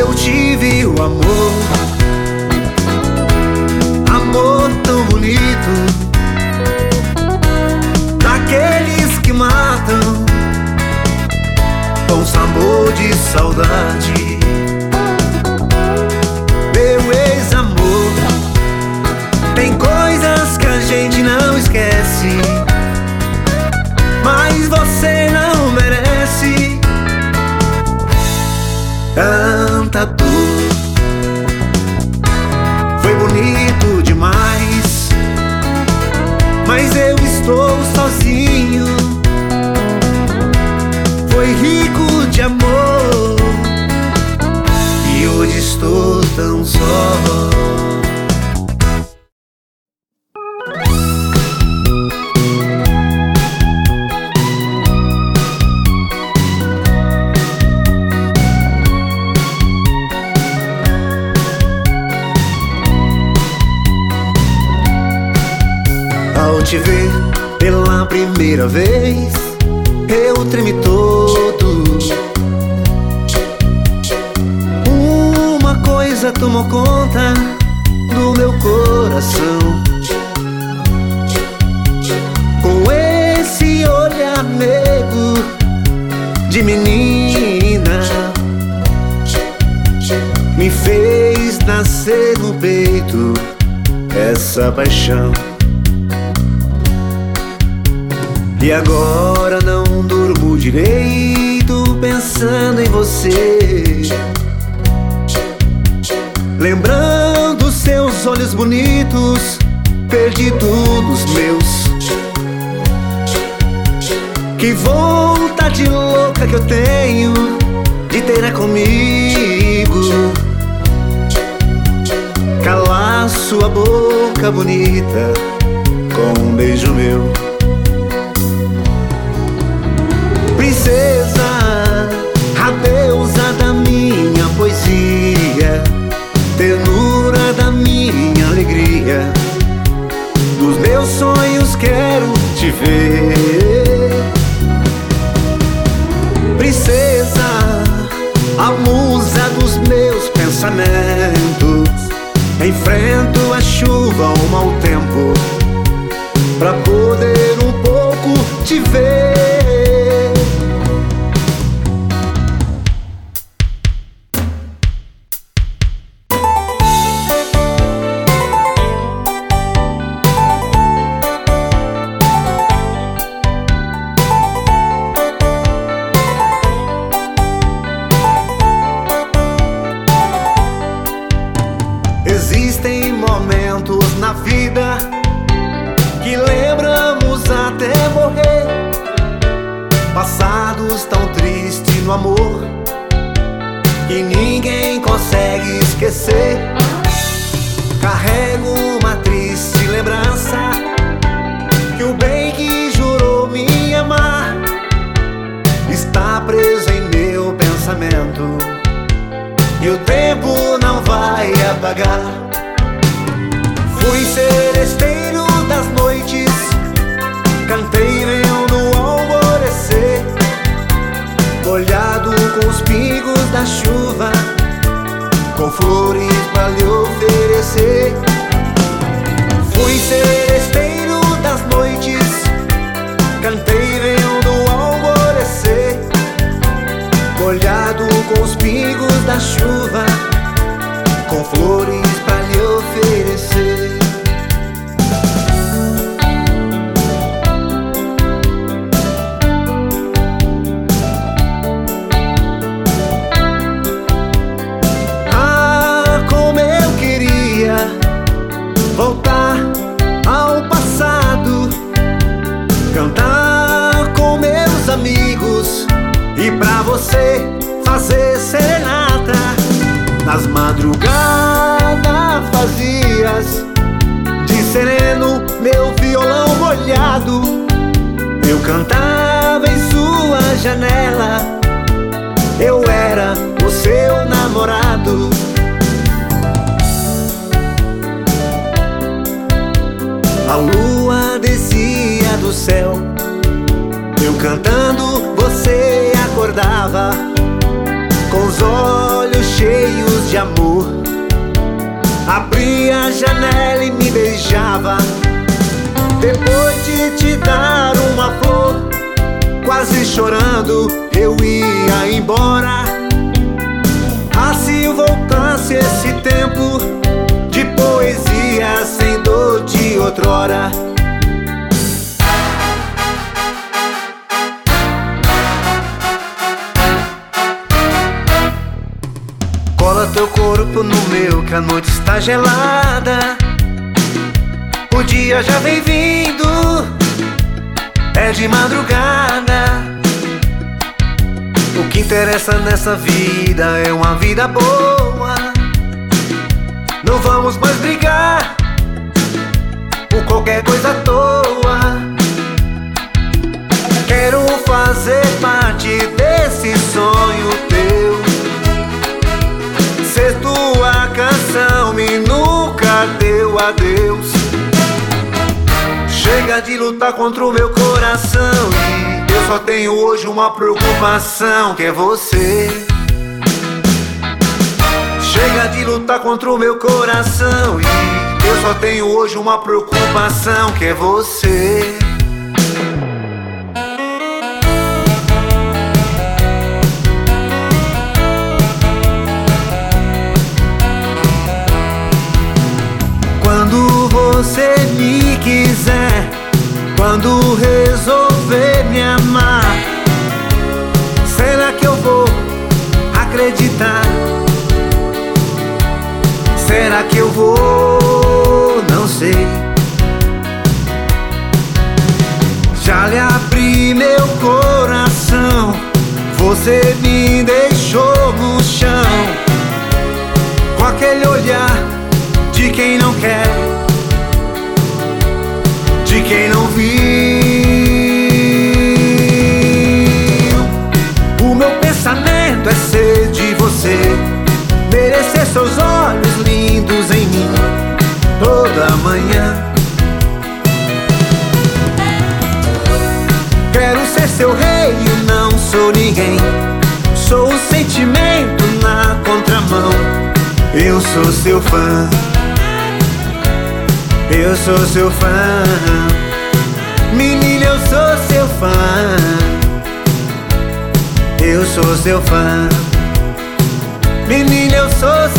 eu tive o amor, amor tão bonito, daqueles que matam com sabor de saudade. Meu ex-amor, tem coisas que a gente não esquece, mas você não merece tanta dor. Foi bonito demais, mas eu estou sozinho. Foi rico de amor e hoje estou tão só. Ao te ver pela primeira vez, eu tremi todo. Uma coisa tomou conta do meu coração. Com esse olhar meigo de menina, me fez nascer no peito essa paixão. E agora não durmo direito pensando em você, lembrando seus olhos bonitos, perdidos meus. Que vontade louca que eu tenho de ter comigo, calar sua boca bonita com um beijo meu. Princesa, a deusa da minha poesia, ternura da minha alegria, dos meus sonhos quero te ver. Princesa, a musa dos meus pensamentos, enfrento a chuva, o mau tempo, pra poder um pouco te ver. Existem momentos na vida que lembramos até morrer, passados tão tristes no amor que ninguém consegue esquecer. Carrego uma triste lembrança que o bem que jurou me amar está preso em meu pensamento e o tempo não vai apagar. Fui seresteiro das noites, cantei vendo o alvorecer, molhado com os pingos da chuva, com flores pra lhe oferecer. Fui seresteiro das noites, cantei vendo o alvorecer, molhado com os pingos da chuva, com flores pra lhe oferecer. Ah, como eu queria voltar ao passado, cantar com meus amigos e pra você fazer serenata. Nas madrugadas vazias, de sereno meu violão molhado, eu cantava em sua janela, eu era o seu namorado. A lua descia do céu, eu cantando, você acordava com os olhos cheios de amor. Abria a janela e me beijava. Depois de te dar uma flor, quase chorando eu ia embora. Ah, se voltasse esse tempo de poesia sem dor de outrora. Cola teu corpo no meu, que a noite está gelada. O dia já vem vindo, é de madrugada. O que interessa nessa vida é uma vida boa. Não vamos mais brigar por qualquer coisa à toa. Quero fazer parte desse sonho teu, ser tua canção e nunca deu adeus. Chega de lutar contra o meu coração, e eu só tenho hoje uma preocupação, que é você. Chega de lutar contra o meu coração, e eu só tenho hoje uma preocupação, que é você. Quando você me quiser, quando resolver me amar, será que eu vou acreditar? Será que eu vou? Não sei. Já lhe abri meu coração, você me deixou no chão, com aquele olhar de quem não quer, de quem não viu. O meu pensamento é ser de você, merecer seus olhos lindos em mim toda manhã. Quero ser seu rei e não sou ninguém, sou o sentimento na contramão. Eu sou seu fã, eu sou seu fã. Menina, eu sou seu fã, eu sou seu fã. Menina, eu sou